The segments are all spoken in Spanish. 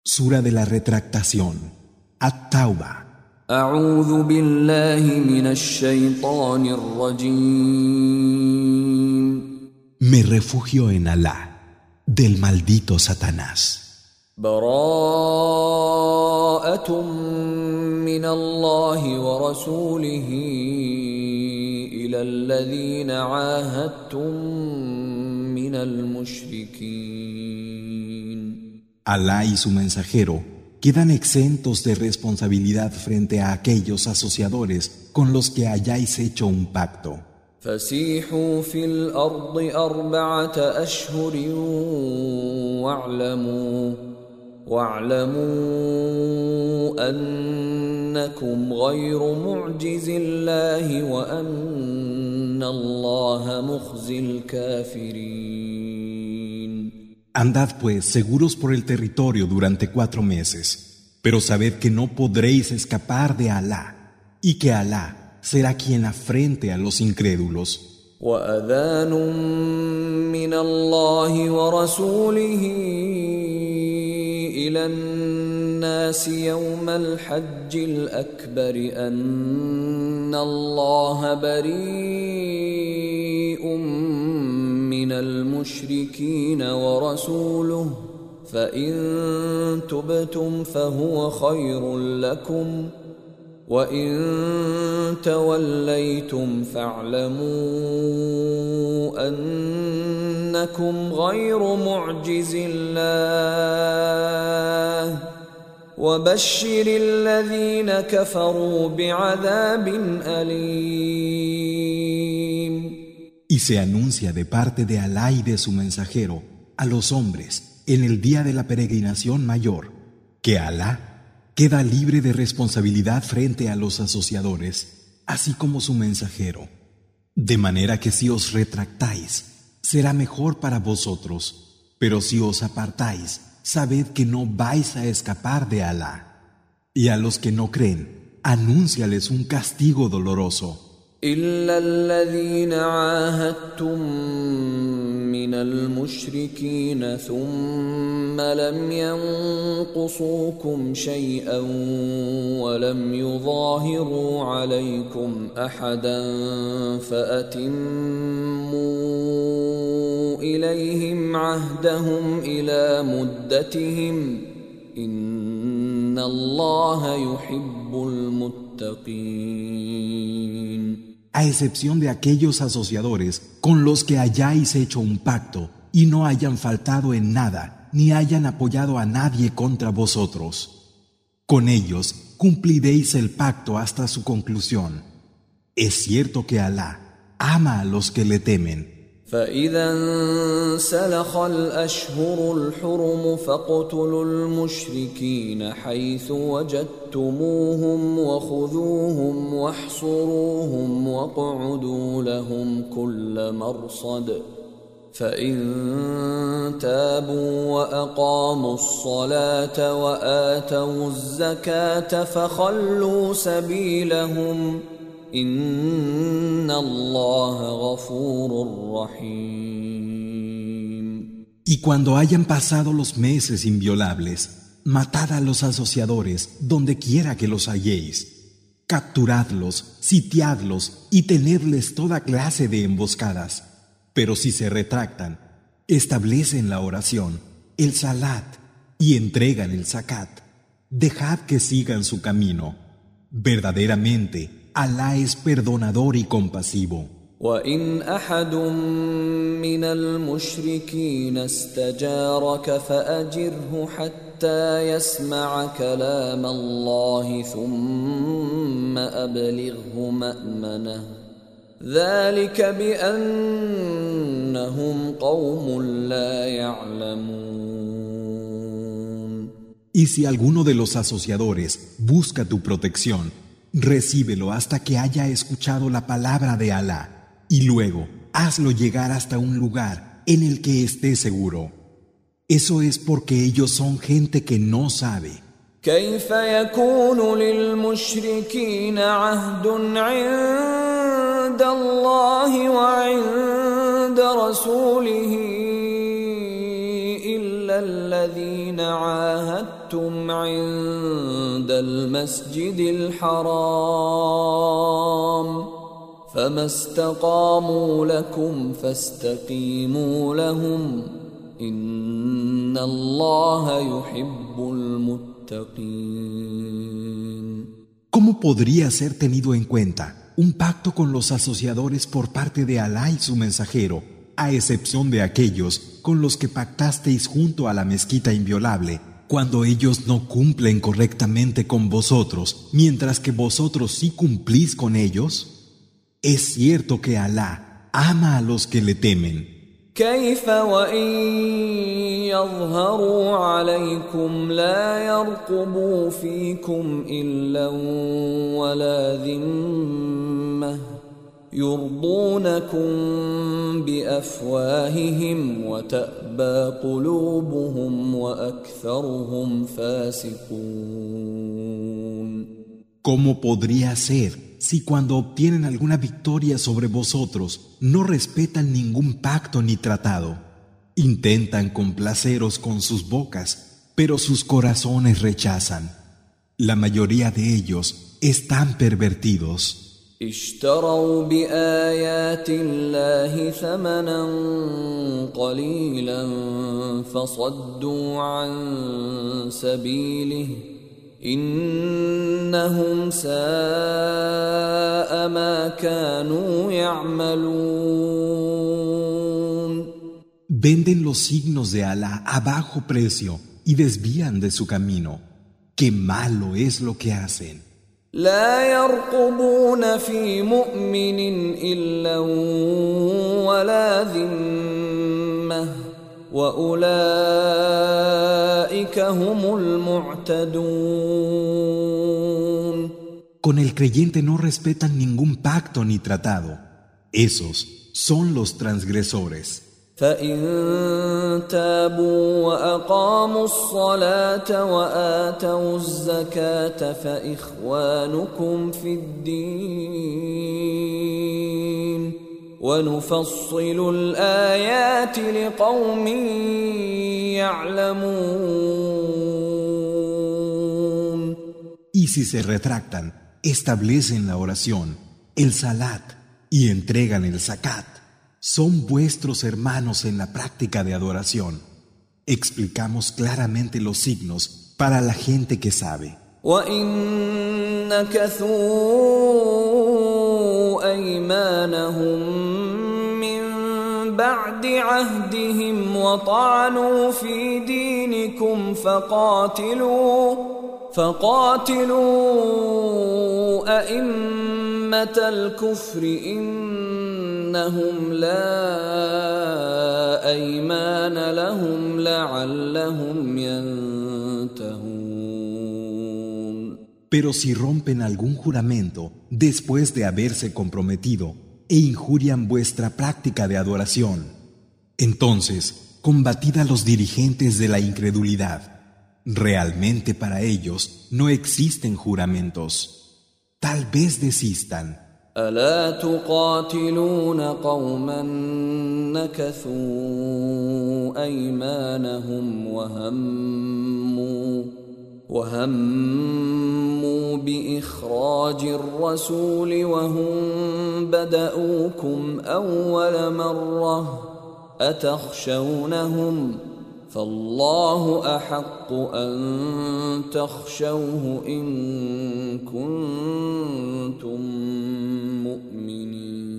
Sura de la retractación. At-Tauba. أعوذ بالله من الشيطان الرجيم. Me refugio en Alá, del maldito Satanás. براءة من الله ورسوله إلى الذين عاهدتم من المشركين. Alá y su mensajero quedan exentos de responsabilidad frente a aquellos asociadores con los que hayáis hecho un pacto. فسيحوا في الأرض 4 أشهر واعلموا أنكم غير معجز الله وأن الله مخزي الكافرين. Andad pues seguros por el territorio durante 4 meses, pero sabed que no podréis escapar de Alá, y que Alá será quien afrente a los incrédulos. وأذان من الله ورسوله إلى الناس يوم الحج الأكبر أن الله بريء من المشركين ورسوله فإن تبتم فهو خير لكم وإن توليتم فاعلموا أنكم غير معجز الله وبشر الذين كفروا بعذاب أليم. Y se anuncia de parte de Alá y de su mensajero a los hombres en el día de la peregrinación mayor que Alá queda libre de responsabilidad frente a los asociadores, así como su mensajero. De manera que si os retractáis, será mejor para vosotros, pero si os apartáis, sabed que no vais a escapar de Alá. Y a los que no creen, anúnciales un castigo doloroso. إلا الذين عاهدتم من المشركين ثم لم ينقصوكم شيئا ولم يظاهروا عليكم أحدا فأتموا إليهم عهدهم إلى مدتهم إن الله يحب المتقين. A excepción de aquellos asociadores con los que hayáis hecho un pacto y no hayan faltado en nada ni hayan apoyado a nadie contra vosotros. Con ellos cumpliréis el pacto hasta su conclusión. Es cierto que Alá ama a los que le temen. فإذا انسلخ الأشهر الحرم فاقتلوا المشركين حيث وجدتموهم وخذوهم واحصروهم واقعدوا لهم كل مرصد فإن تابوا وأقاموا الصلاة وآتوا الزكاة فخلوا سبيلهم إن الله غفور رحيم. Y cuando hayan pasado los meses inviolables, matad a los asociadores donde quiera que los halléis. Capturadlos, sitiadlos y tenedles toda clase de emboscadas. Pero si se retractan, establecen la oración, el salat y entregan el zakat. Dejad que sigan su camino. Verdaderamente, Alá es perdonador y compasivo. وإن أحد من المشركين استجارك فأجره حتى يسمع كلام الله ثم أبلغه مأمنه ذلك بأنهم قوم لا يعلمون. Y si alguno de los asociadores busca tu protección, recíbelo hasta que haya escuchado la palabra de Alá. Y luego, hazlo llegar hasta un lugar en el que esté seguro. Eso es porque ellos son gente que no sabe. كيف يكون للمشركين عهد عند الله وعند رسوله إلا الذين عاهدتم عند المسجد الحرام فما استقاموا لكم فاستقيموا لهم إن الله يحب المتقين. ¿Cómo podría ser tenido en cuenta un pacto con los asociadores por parte de Alá y su mensajero, a excepción de aquellos con los que pactasteis junto a la mezquita inviolable, cuando ellos no cumplen correctamente con vosotros, mientras que vosotros sí cumplís con ellos? Es cierto que Alá ama a los que le temen. كيف وإن يظهروا عليكم لا يرقبوا فيكم إلا ولا ذمة يرضونكم بأفواههم وتأبى قلوبهم وأكثرهم فاسقون. ¿Cómo podría ser si cuando obtienen alguna victoria sobre vosotros no respetan ningún pacto ni tratado? Intentan complaceros con sus bocas, pero sus corazones rechazan. La mayoría de ellos están pervertidos. اشتروا بآيات الله ثمنا قليلا فصدوا عن سبيله إنهم ساء ما كانوا يعملون. Venden los signos de Alá a bajo precio y desvían de su camino. ¡Qué malo es lo que hacen! لا يرقبون في مؤمن إلا ولا ذمة وأولئك هم المعتدون. Con el creyente no respetan ningún pacto ni tratado. Esos son los transgresores. فإن تابوا وأقاموا الصلاة وآتوا الزكاة فإخوانكم في الدين ونفصل الآيات لقوم يعلمون. Y si se retractan, establecen la oración, el salat y entregan el zakat. Son vuestros hermanos en la práctica de adoración. Explicamos claramente los signos para la gente que sabe. وَإِن نَكَثُوا أَيْمَانَهُم مِّن بَعْدِ عَهْدِهِمْ وَطَعَنُوا فِي دِينِكُمْ فقاتلوا أئمة الكفر إنهم لا أيمان لهم لعلهم ينتهون. Pero si rompen algún juramento después de haberse comprometido e injurian vuestra práctica de adoración, entonces combatid a los dirigentes de la incredulidad. Realmente para ellos no existen juramentos. Tal vez desistan. ألا تقاتلون قوما نكثوا أيمانهم وهموا بإخراج الرسول وهم بدؤوكم أول مرة أتخشونهم فالله أحق أن تخشوه إن كنتم مؤمنين.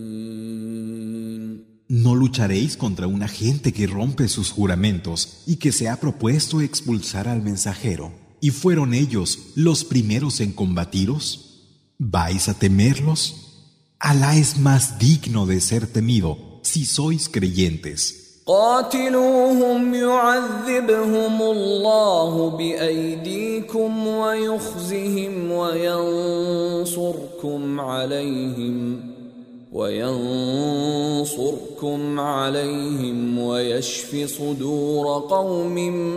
No lucharéis contra una gente que rompe sus juramentos y que se ha propuesto expulsar al mensajero, y fueron ellos los primeros en combatiros. ¿Vais a temerlos? Alá es más digno de ser temido si sois creyentes. قاتلوهم يعذبهم الله بأيديكم ويخزهم وينصركم عليهم ويشف صدور قوم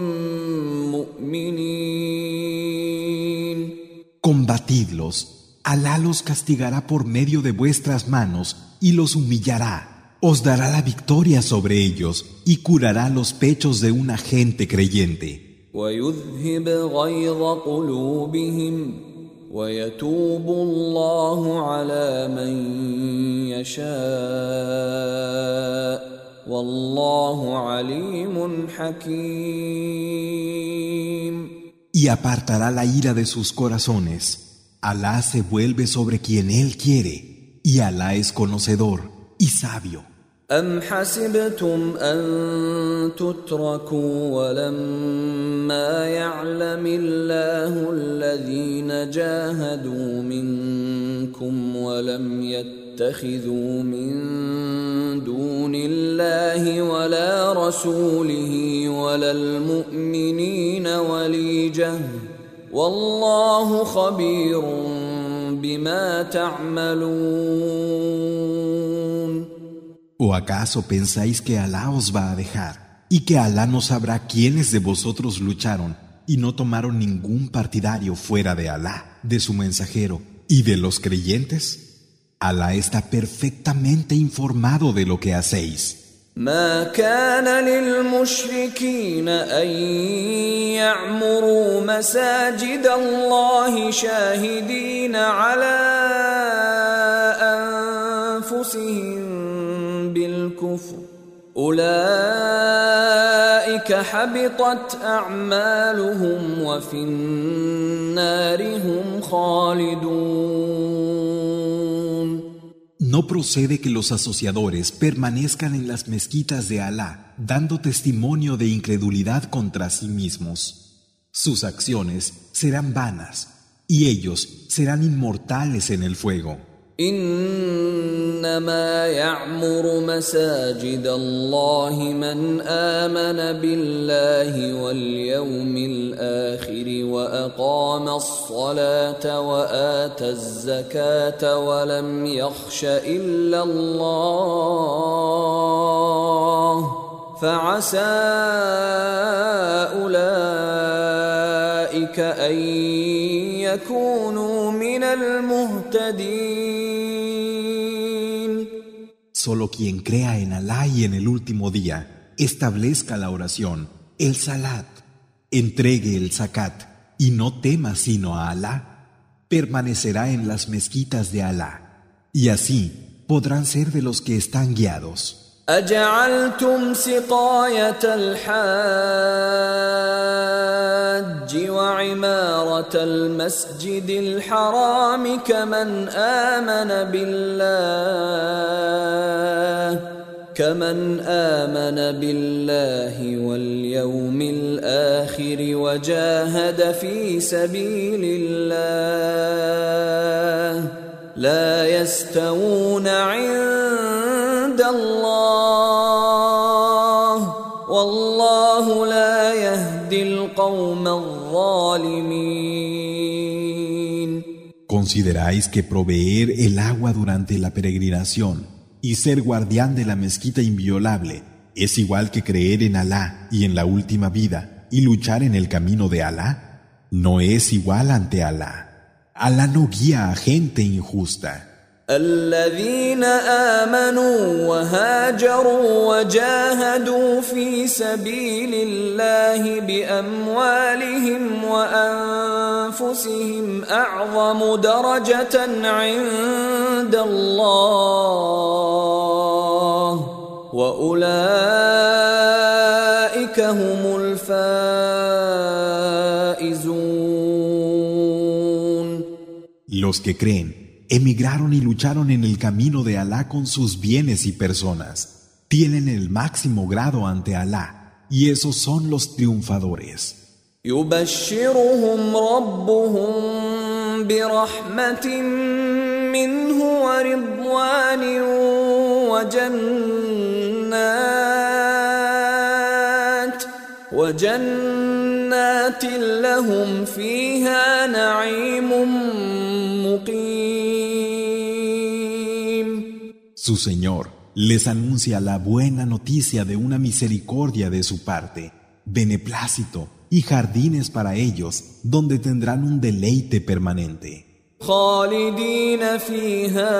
مؤمنين. Combatidlos. Alá los castigará por medio de vuestras manos y los humillará. Os dará la victoria sobre ellos y curará los pechos de una gente creyente. ويذهب غيظ قلوبهم ويتوب الله على من يشاء والله عليم حكيم. Y apartará la ira de sus corazones. Alá se vuelve sobre quien Él quiere, y Alá es conocedor y sabio. أم حسبتم أن تتركوا ولما يعلم الله الذين جاهدوا منكم ولم يتخذوا من دون الله ولا رسوله ولا المؤمنين وليجة والله خبير بما تعملون. ¿O acaso pensáis que Alá os va a dejar y que Alá no sabrá quiénes de vosotros lucharon y no tomaron ningún partidario fuera de Alá, de su mensajero y de los creyentes? Alá está perfectamente informado de lo que hacéis. ما كان للمشركين أن يعمروا مساجد الله شاهدين على أنفسهم بالكفر أولئك حبطت أعمالهم وفي النار هم خالدون. No procede que los asociadores permanezcan en las mezquitas de Alá, dando testimonio de incredulidad contra sí mismos. Sus acciones serán vanas, y ellos serán inmortales en el fuego. إنما يعمر مساجد الله من آمن بالله واليوم الآخر وأقام الصلاة وآتى الزكاة ولم يخش إلا الله فعسى أولئك أن يكونوا من المهتدين. Solo quien crea en Alá y en el último día, establezca la oración, el salat, entregue el zakat y no tema sino a Alá, permanecerá en las mezquitas de Alá, y así podrán ser de los que están guiados. أجعلتم سقاية الحاج وعمارة المسجد الحرام كمن آمن بالله واليوم الآخر وجاهد في سبيل الله لا يستوون عند الله والله لا يهدي القوم الظالمين. ¿Consideráis que proveer el agua durante la peregrinación y ser guardián de la mezquita inviolable es igual que creer en Alá y en la última vida y luchar en el camino de Alá? No es igual ante Alá. Alá no guía a gente injusta. الذين آمنوا وهاجروا وجاهدوا في سبيل الله بأموالهم وأنفسهم أعظم درجة عند الله وأولئك هم الفائزون. Los que creen emigraron y lucharon en el camino de Alá con sus bienes y personas. Tienen el máximo grado ante Alá, y esos son los triunfadores. يبشرهم ربهم برحمة منه ورضوان وجنات لهم فيها نعيم مقيم. Su Señor les anuncia la buena noticia de una misericordia de su parte, beneplácito y jardines para ellos donde tendrán un deleite permanente. خالدين فيها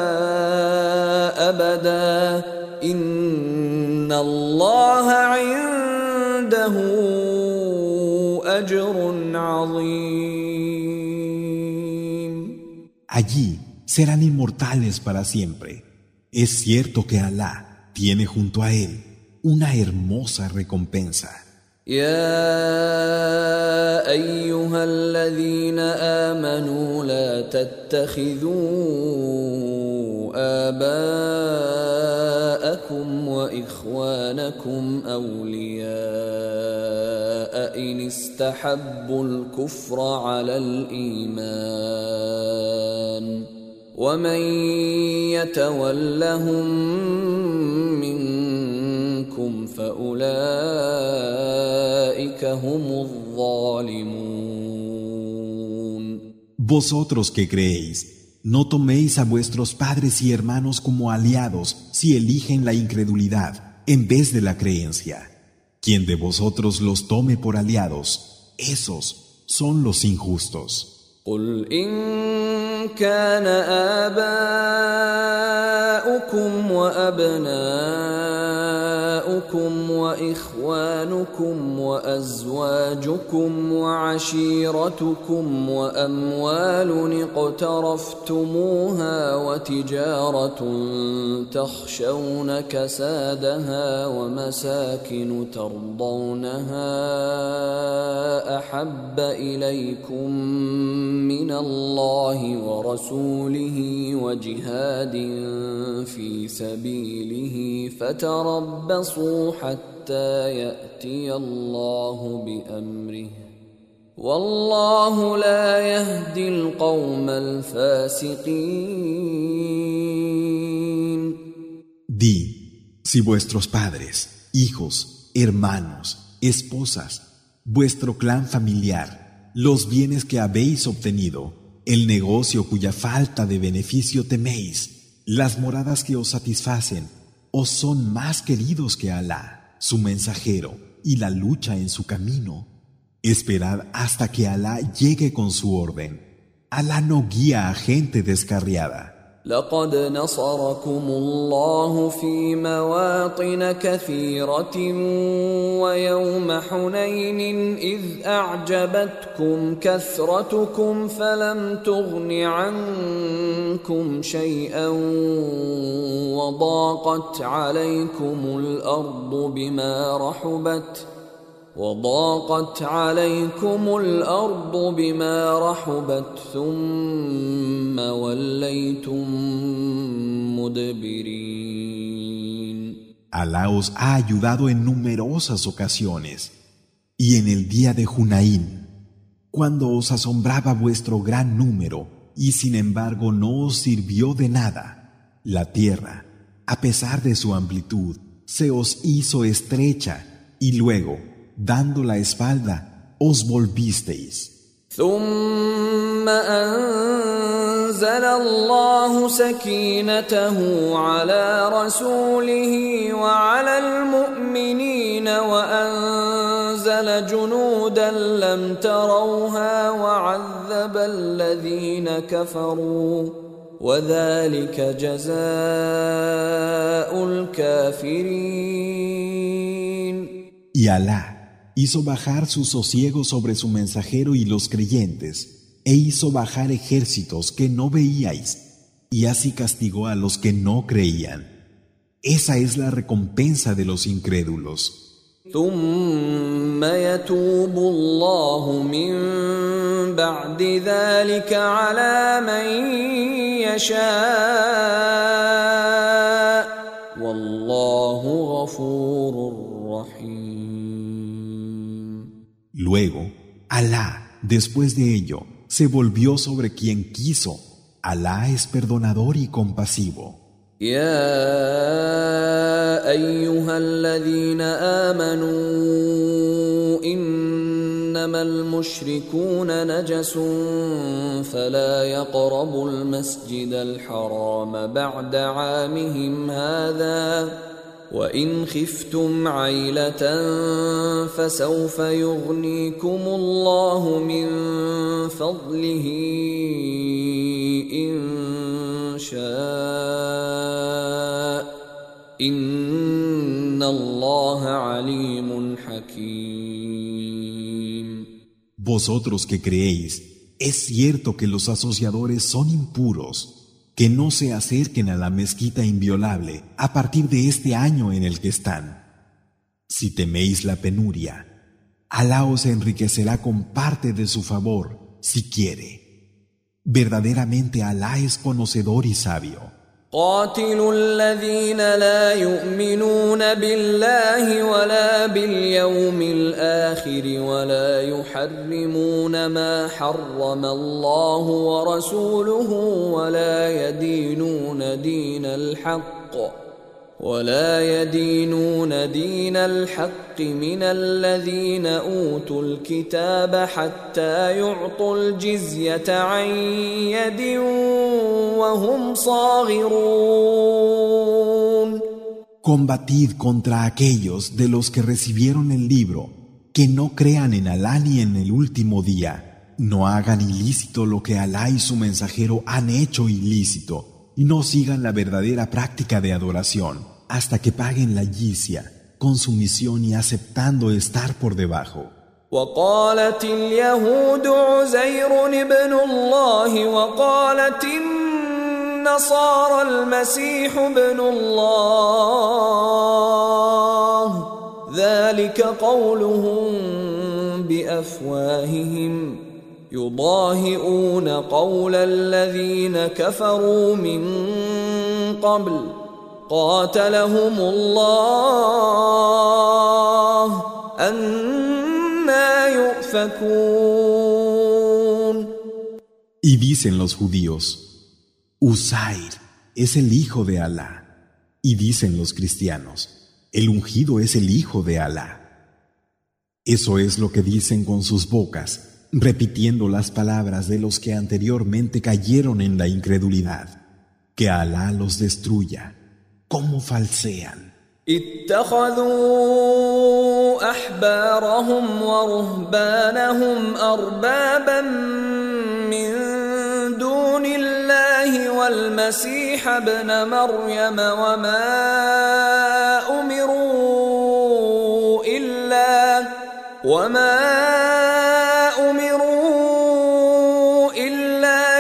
أبدا إن الله عنده أجر عظيم. Allí serán inmortales para siempre. Es cierto que Alá tiene junto a él una hermosa recompensa. يا أيها الذين آمنوا لا تتخذوا آباءكم وإخوانكم أولياء إن استحبوا الكفر على الإيمان ومن يتولهم منكم فأولئك هم الظالمون. Vosotros que creéis, no toméis a vuestros padres y hermanos como aliados si eligen la incredulidad en vez de la creencia. Quien de vosotros los tome por aliados, esos son los injustos. قل إن كان آباؤكم وأبناؤكم وإخوانكم وأزواجكم وعشيرتكم وأموال اقترفتموها وتجارة تخشون كسادها ومساكن ترضونها أحب إليكم من الله ورسوله وجهاد في سبيله فتربصوا حتى يأتي الله بأمره والله لا يهدي القوم الفاسقين. Di, si vuestros padres, hijos, hermanos, esposas, vuestro clan familiar, los bienes que habéis obtenido, el negocio cuya falta de beneficio teméis, las moradas que os satisfacen, os son más queridos que Alá, su mensajero, y la lucha en su camino. Esperad hasta que Alá llegue con su orden. Alá no guía a gente descarriada. لقد نصركم الله في مواطن كثيرة ويوم حنين إذ أعجبتكم كثرتكم فلم تغن عنكم شيئا وضاقت عليكم الأرض بما رحبت ثم وليتم مدبرين. Alá os ha ayudado en numerosas ocasiones. Y en el día de Hunaín, cuando os asombraba vuestro gran número y sin embargo no os sirvió de nada, la tierra, a pesar de su amplitud, se os hizo estrecha y luego, dando la espalda, os volvisteis. ثم أنزل الله سكينته على رسوله وعلى المؤمنين وأنزل جنودا لم تروها وعذب الذين كفروا وذلك جزاء الكافرين. Y Alá hizo bajar su sosiego sobre su mensajero y los creyentes, e hizo bajar ejércitos que no veíais, y así castigó a los que no creían. Esa es la recompensa de los incrédulos. ثم يتوب الله من بعد ذلك على من يشاء والله غفور رحيم. Luego, Alá, después de ello, se volvió sobre quien quiso. Alá es perdonador y compasivo. يا أيها الذين آمنوا إنما المشركون نجس فلا يقربوا المسجد الحرام بعد عامهم هذا وإن خفتم عيلة فسوف يغنيكم الله من فضله إن شاء إن الله عليم حكيم. Vosotros que creéis, es cierto que los asociadores son impuros, que no se acerquen a la mezquita inviolable a partir de este año en el que están. Si teméis la penuria, Alá os enriquecerá con parte de su favor, si quiere. Verdaderamente Alá es conocedor y sabio. قاتلوا الذين لا يؤمنون بالله ولا باليوم الآخر ولا يحرمون ما حرم الله ورسوله ولا يدينون دين الحق من الذين أوتوا الكتاب حتى يعطوا الجزية عن يد وهم صاغرون. Combatid contra aquellos de los que recibieron el libro, que no crean en Alá ni en el último día. No hagan ilícito lo que Alá y su mensajero han hecho ilícito, y no sigan la verdadera práctica de adoración, hasta que paguen la jizya, con sumisión y aceptando estar por debajo. وقالت اليهود عزير ابن الله وقالت النصارى المسيح ابن الله ذلك قولهم بأفواههم يضاهئون قول الذين كفروا من قبل قاتلهم الله أنى يؤفكون. Y dicen los judíos, Uzair es el hijo de Alá. Y dicen los cristianos, el ungido es el hijo de Alá. Eso es lo que dicen con sus bocas, repitiendo las palabras de los que anteriormente cayeron en la incredulidad. Que Alá los destruya. ¿Cómo falsean? اتخذوا أحبارهم ورهبانهم أربابا من دون الله والمسيح ابن مريم وما أمروا إلا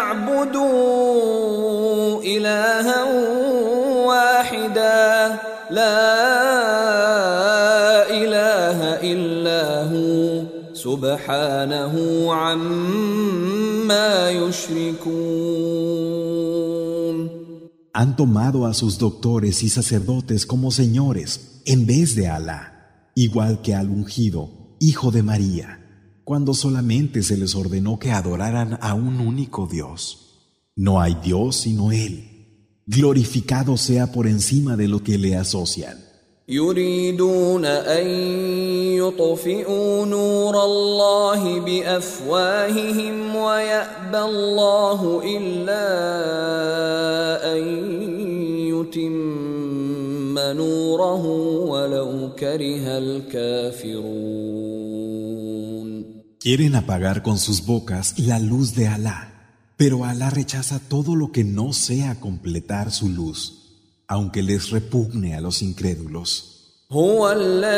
ليعبدوا إلها واحدا لا إله إلا هو سبحانه عما يشركون. Han tomado a sus doctores y sacerdotes como señores en vez de Alá, igual que al ungido, hijo de María, cuando solamente se les ordenó que adoraran a un único Dios. No hay Dios sino Él. Glorificado sea por encima de lo que le asocian. يريدون أن يطفئوا نور الله بأفواههم ويأبى الله إلا أن يتم نوره ولو كره الكافرون. Quieren apagar con sus bocas la luz de Alá, pero Alá rechaza todo lo que no sea completar su luz, aunque les repugne a los incrédulos. هو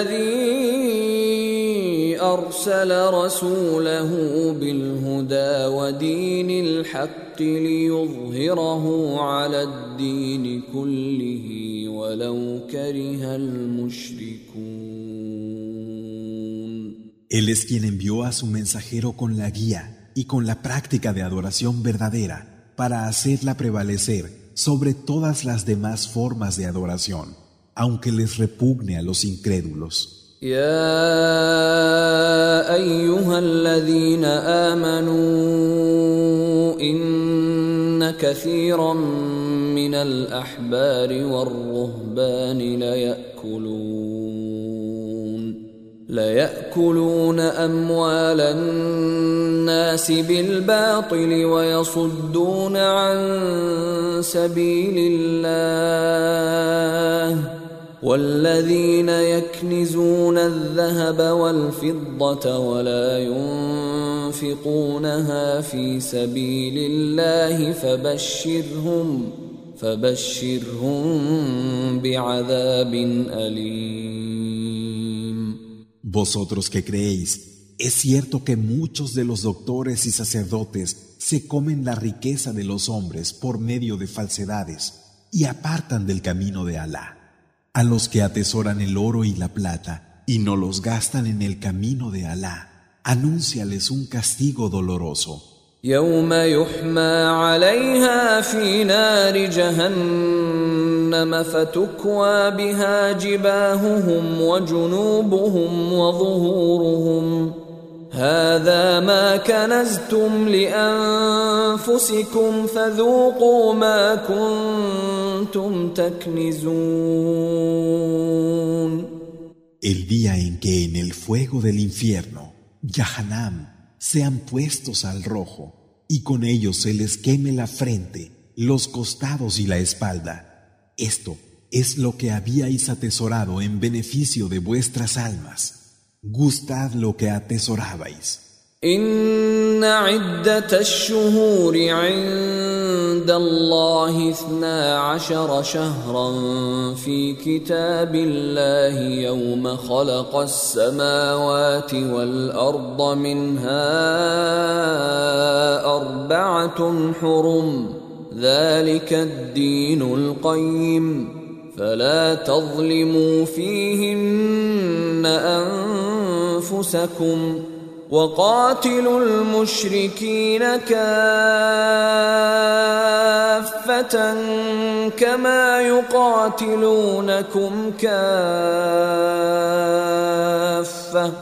الذي أرسل رسوله بالهدى ودين الحق ليظهره على الدين كله ولو كره المشركون. Él es quien envió a su mensajero con la guía y con la práctica de adoración verdadera para hacerla prevalecer sobre todas las demás formas de adoración, aunque les repugne a los incrédulos. يا أيها الذين آمنوا إن كثيرا من الأحبار والرهبان ليأكلون أموال الناس بالباطل ويصدون عن سبيل الله والذين يكنزون الذهب والفضة ولا ينفقونها في سبيل الله فبشرهم بعذاب أليم. Vosotros que creéis, Es cierto que muchos de los doctores y sacerdotes se comen la riqueza de los hombres por medio de falsedades y apartan del camino de Alá. A los que atesoran el oro y la plata y no los gastan en el camino de Alá, anúnciales un castigo doloroso. يوم يحمى عليها في نار جهنم فتكوى بها جباههم وجنوبهم وظهورهم هذا ما كنزتم لأنفسكم فذوقوا ما كنتم تكنزون. El día en que en el fuego del infierno, Jahannam, sean puestos al rojo, y con ellos se les queme la frente, los costados y la espalda. Esto es lo que habíais atesorado en beneficio de vuestras almas. Gustad lo que atesorabais. إن عدة الشهور عند الله 12 شهرا في كتاب الله يوم خلق السماوات والأرض منها 4 حرم ذلك الدين القيم فلا تظلموا فيهن أنفسكم وقاتلوا المشركين كافة كما يقاتلونكم كافة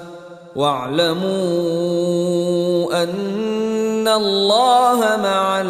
واعلموا أن الله مع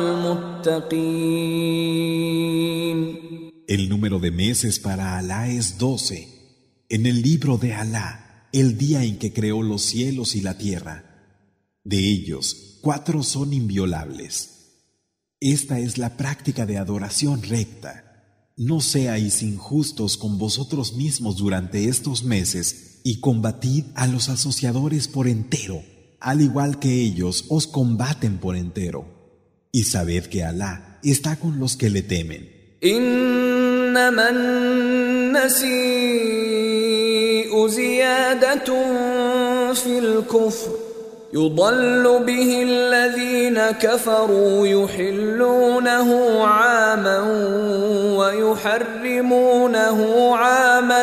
المتقين. El número de meses para Alá es 12. En el libro de Alá, el día en que creó los cielos y la tierra. De ellos, 4 son inviolables. Esta es la práctica de adoración recta. No seáis injustos con vosotros mismos durante estos meses y combatid a los asociadores por entero, al igual que ellos os combaten por entero. Y sabed que Alá está con los que le temen. إنما النسيء زيادة في الكفر يضل به الذين كفروا يحلونه عاما ويحرمونه عاما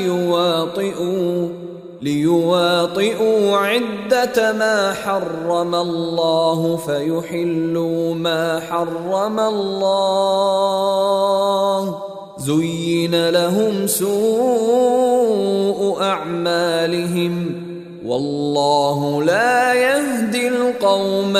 ليواطئوا عدة ما حرم الله فيحلوا ما حرم الله زين لهم سوء أعمالهم والله لا يهدي القوم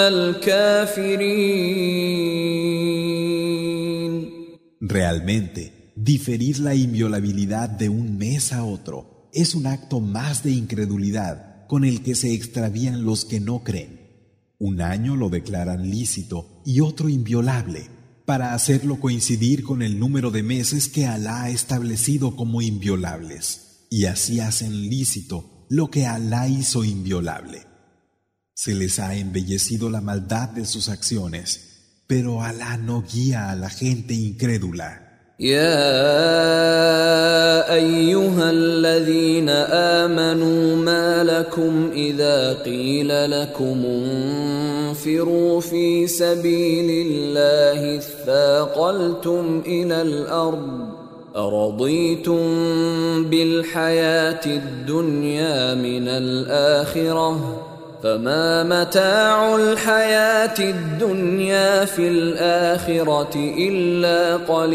الكافرين. Realmente, diferir la inviolabilidad de un mes a otro es un acto más de incredulidad con el que se extravían los que no creen. Un año lo declaran lícito y otro inviolable, para hacerlo coincidir con el número de meses que Alá ha establecido como inviolables, y así hacen lícito lo que Alá hizo inviolable. Se les ha embellecido la maldad de sus acciones, pero Alá no guía a la gente incrédula. يا أيها الذين آمنوا ما لكم إذا قيل لكم انفروا في سبيل الله اثاقلتم إلى الأرض أرضيتم بالحياة الدنيا من الآخرة فما متاع الحياة الدنيا في الآخرة إلا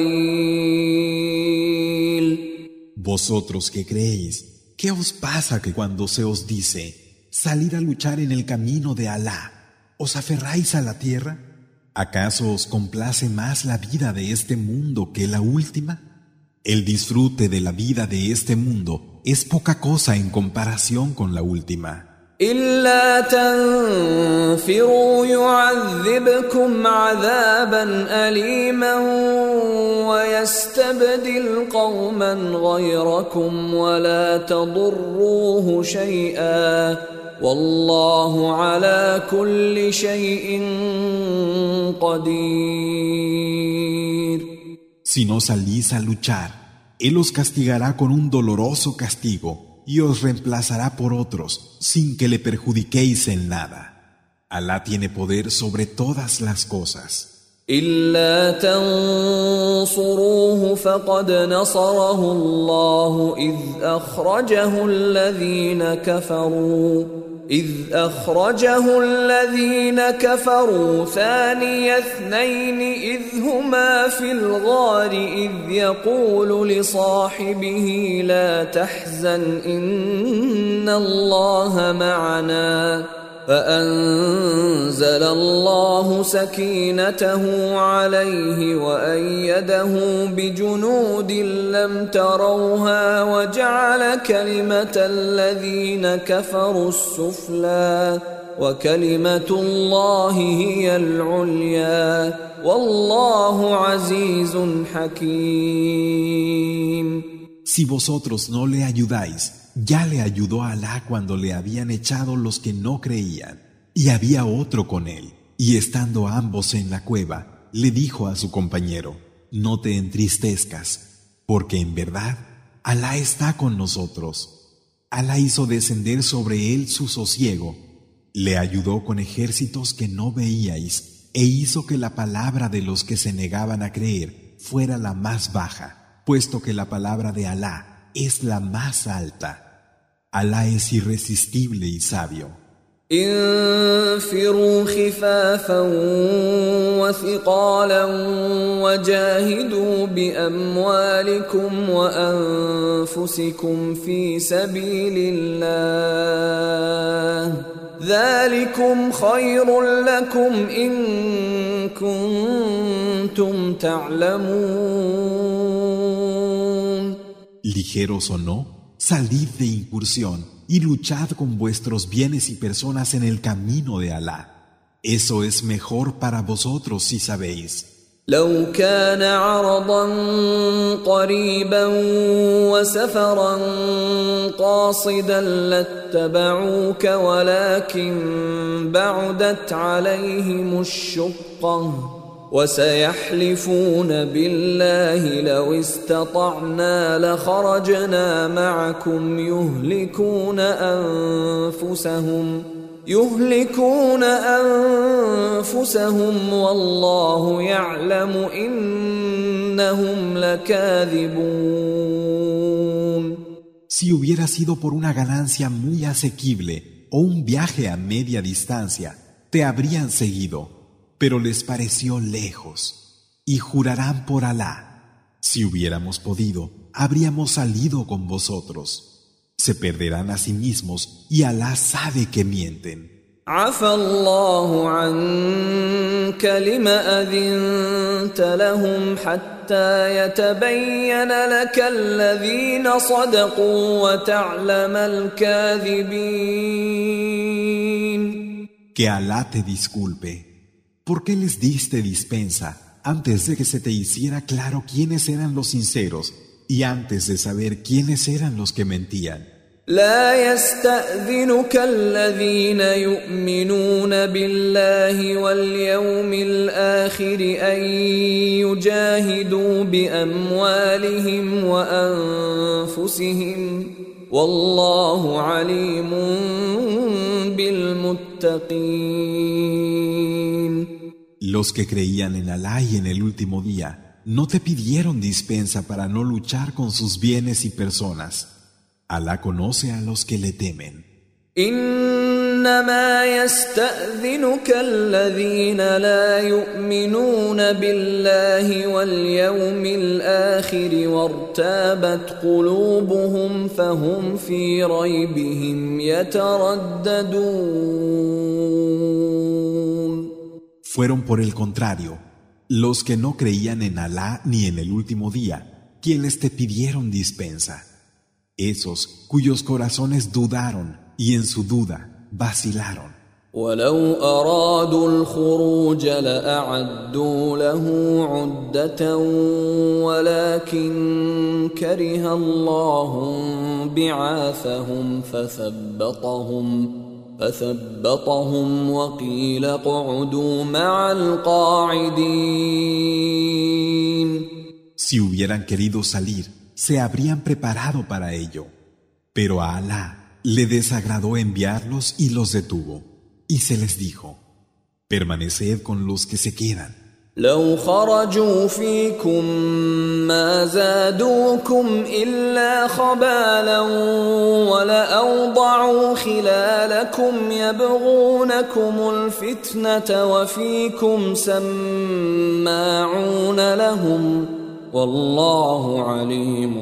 قليل. Vosotros que creéis, ¿qué os pasa que cuando se os dice salir a luchar en el camino de Alá, os aferráis a la tierra? ¿Acaso os complace más la vida de este mundo que la última? El disfrute de la vida de este mundo es poca cosa en comparación con la última. إلا تنفروا يعذبكم عذابا أليما ويستبدل قوما غيركم ولا تضروه شيئا والله على كل شيء قدير. Si no salís a luchar, Él os castigará con un doloroso castigo y os reemplazará por otros sin que le perjudiquéis en nada. Alá tiene poder sobre todas las cosas. إلا تنصروه فقد نصره الله إذ أخرجه الذين كفروا ثاني اثنين إذ هما في الغار إذ يقول لصاحبه لا تحزن إن الله معنا فأنزل الله سكينته عليه وأيده بجنود لم تروها وجعل كلمة الذين كفروا السفلى وكلمة الله هي العليا والله عزيز حكيم. Si vosotros no le ayudáis, ya le ayudó Alá cuando le habían echado los que no creían, y había otro con él, y estando ambos en la cueva, le dijo a su compañero: no te entristezcas, porque en verdad Alá está con nosotros. Alá hizo descender sobre él su sosiego, le ayudó con ejércitos que no veíais, e hizo que la palabra de los que se negaban a creer fuera la más baja, puesto que la palabra de Alá es la más alta. Alá es irresistible y sabio. انفروا خفافا وثقالا وجاهدوا بأموالكم وأنفسكم في سبيل الله ذلكم خير لكم إن كنتم تعلمون. Ligeros o no, salid de incursión y luchad con vuestros bienes y personas en el camino de Alá. Eso es mejor para vosotros si sabéis. لو كان عرضا قريبا وسفرا قاصدا لاتبعوك ولكن بعدت عليهم الشقة وسيحلفون بالله لو استطعنا لخرجنا معكم يهلكون أنفسهم والله يعلم إنهم لكاذبون. Si hubiera sido por una ganancia muy asequible o un viaje a media distancia, te habrían seguido, pero les pareció lejos, y jurarán por Alá: si hubiéramos podido, habríamos salido con vosotros. Se perderán a sí mismos y Alá sabe que mienten. عفى الله عنك لما أذنت لهم حتى يتبين لك الذين صدقوا وتعلم الكاذبين. Que Alá te disculpe. ¿Por qué les diste dispensa antes de que se te hiciera claro quiénes eran los sinceros y antes de saber quiénes eran los que mentían? لا يستأذنك الذين يؤمنون بالله واليوم الآخر أن يجاهدوا بأموالهم وأنفسهم والله عليم بالمتقين. Los que creían en Alá y en el último día no te pidieron dispensa para no luchar con sus bienes y personas. Alá conoce a los que le temen. إنما يستأذنك الذين لا يؤمنون بالله واليوم الآخر وارتابت قلوبهم فهم في ريبهم يترددون. Fueron por el contrario, los que no creían en Alá ni en el último día, quienes te pidieron dispensa. Esos cuyos corazones dudaron y en su duda vacilaron. ولو أرادوا الخروج لأعدوا له عدة ولكن كره الله بعاثهم فثبطهم وقيل اقعدوا مع القاعدين. Si hubieran querido salir, se habrían preparado para ello. Pero a Alá le desagradó enviarlos y los detuvo. Y se les dijo: permaneced con los que se quedan. لو خرجوا فيكم ما زادوكم إلا خبالا ولأوضعوا خلالكم يبغونكم الفتنة وفيكم سماعون لهم والله عليم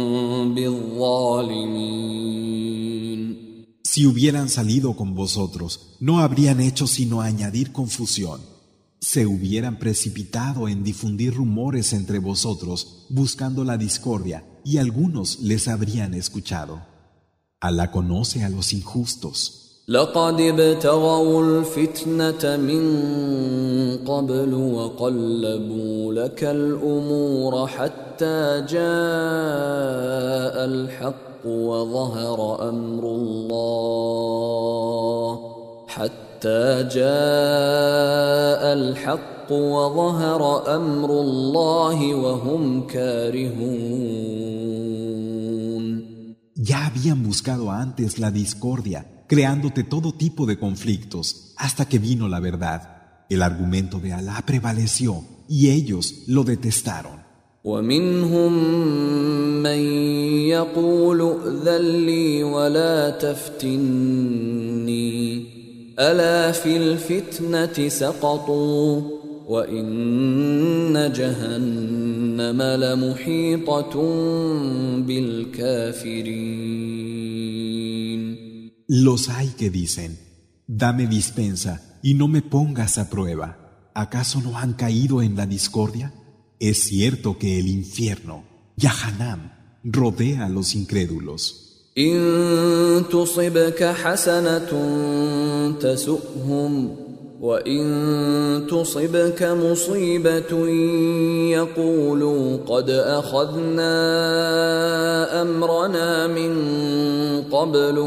بالظالمين. Si hubieran salido con vosotros, no habrían hecho sino añadir confusión. Se hubieran precipitado en difundir rumores entre vosotros, buscando la discordia, y algunos les habrían escuchado. Alá conoce a los injustos. لقد ابتغوا الفتنة من قبل وقلبوا لك الأمور حتى جاء الحق وظهر أمر الله وهم كارهون. Ya habían buscado antes la discordia, creándote todo tipo de conflictos, hasta que vino la verdad. El argumento de Alá prevaleció y ellos lo detestaron. ومنهم من يقول ائذن لي ولا تفتني ألا في الفتنة سقطوا وإن جهنم لمحيطة بالكافرين. Los hay que dicen: dame dispensa y no me pongas a prueba. ¿Acaso no han caído en la discordia? Es cierto que el infierno, Yahanam, rodea a los incrédulos. إن تصبك حسنة تسؤهم وإن تصبك مصيبة يقولوا قد أخذنا أمرنا من قبل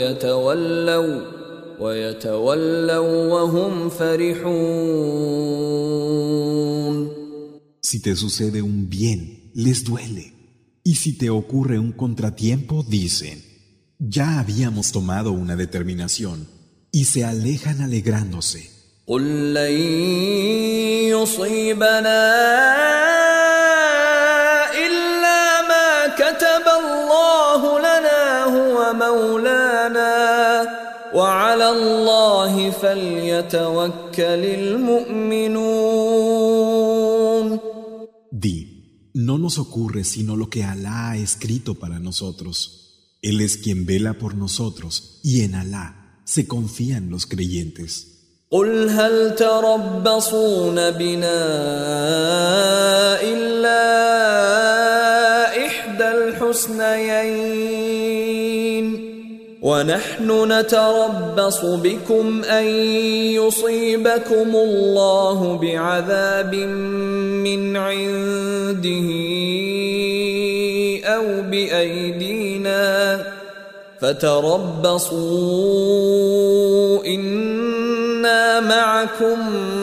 ويتولوا وهم فرحون. Si te sucede un bien, les duele. Y si te ocurre un contratiempo, dicen: ya habíamos tomado una determinación, y se alejan alegrándose. قل لن يصيبنا إلا ما كتب الله لنا هو مولانا وعلى الله فليتوكل المؤمنون. Di: no nos ocurre sino lo que Alá ha escrito para nosotros. Él es quien vela por nosotros, y en Alá se confían los creyentes. قل هل تربصون بنا إلا إحدى الحسنيين ونحن نتربص بكم أن يصيبكم الله بعذاب من عنده أو بأيدينا فتربصوا إنا معكم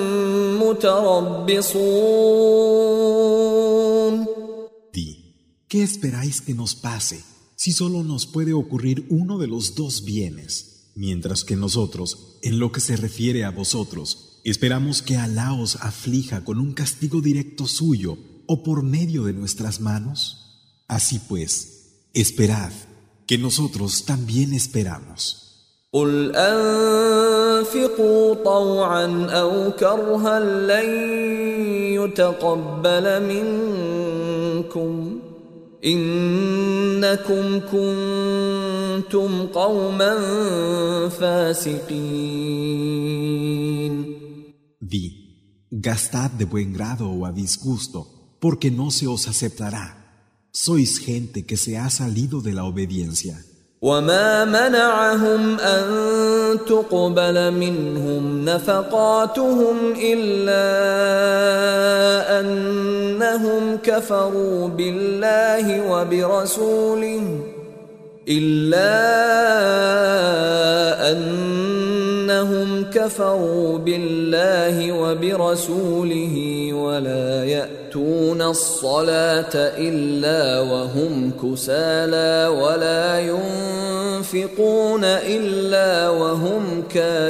متربصون. Di: ¿qué esperáis que nos pase si solo nos puede ocurrir uno de los dos bienes? Mientras que nosotros, en lo que se refiere a vosotros, esperamos que Alá os aflija con un castigo directo suyo o por medio de nuestras manos. Así pues, esperad, que nosotros también esperamos. قل أنفقوا طوعا أو كرها لن يتقبل منكم إنكم كنتم قوما فاسقين. Di: gastad de buen grado o a disgusto, porque no se os aceptará. Sois gente que se ha salido de la obediencia. وما منعهم أن تقبل منهم نفقاتهم إلا أنهم كفروا بالله وبرسوله إنهم كفروا بالله وبرسوله ولا يأتون الصلاة إلا وهم كسالى ولا ينفقون إلا وهم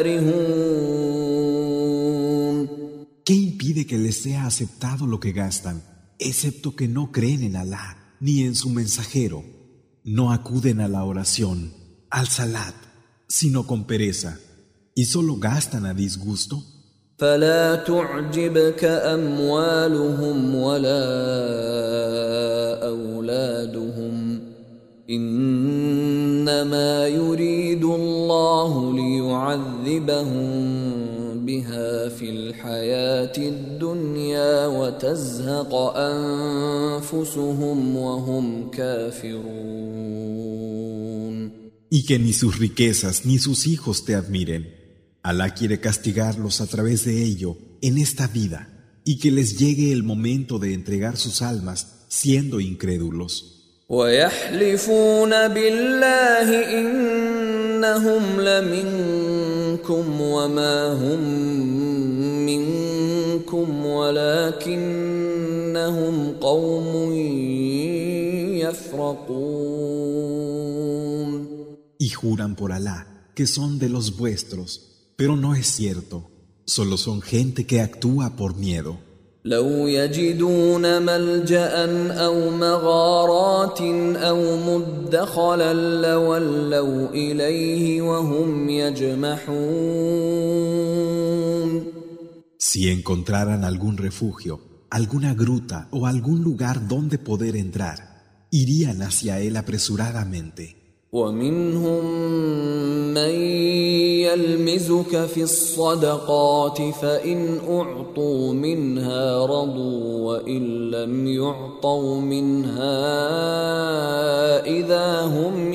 كارهون. ¿Qué impide que les sea aceptado lo que gastan, excepto que no creen en Alá ni en su mensajero? No acuden a la oración, al salat, sino con pereza, y solo gastan a disgusto. فلا تعجبك أموالهم ولا أولادهم إنما يريد الله ليعذبهم بها في الحياة الدنيا وتزهق أنفسهم وهم كافرون. Y que ni sus riquezas ni sus hijos te admiren. Alá quiere castigarlos a través de ello en esta vida y que les llegue el momento de entregar sus almas siendo incrédulos. ويحلفون بالله إنهم لمنكم وما هم منكم ولكنهم قوم يفرقون. Y juran por Alá que son de los vuestros, pero no es cierto, solo son gente que actúa por miedo. لو يجدون ملجأ أو مغارات أو مدخلا لولوا إليه وهم يجمحون. Si encontraran algún refugio, alguna gruta o algún lugar donde poder entrar, irían hacia él apresuradamente. ومنهم من يلمزك في الصدقات فإن أعطوا منها رضوا وإن لم يعطوا منها إذا هم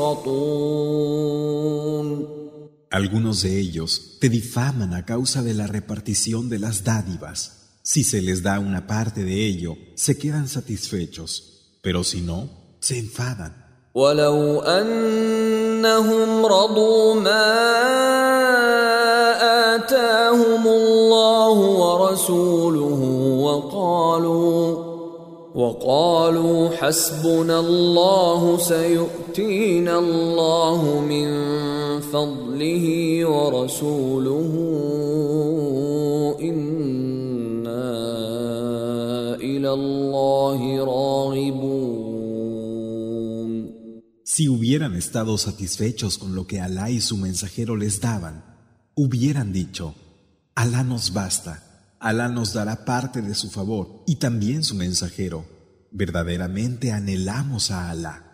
يسخطون. Algunos de ellos te difaman a causa de la repartición de las dádivas. Si se les da una parte de ello, se quedan satisfechos, pero si no, se enfadan. ولو أنهم رضوا ما آتاهم الله ورسوله وقالوا حسبنا الله سيؤتينا الله من فضله ورسوله إنا إلى الله راغبون. Si hubieran estado satisfechos con lo que Alá y su mensajero les daban, hubieran dicho: Alá nos basta, Alá nos dará parte de su favor y también su mensajero. Verdaderamente anhelamos a Alá.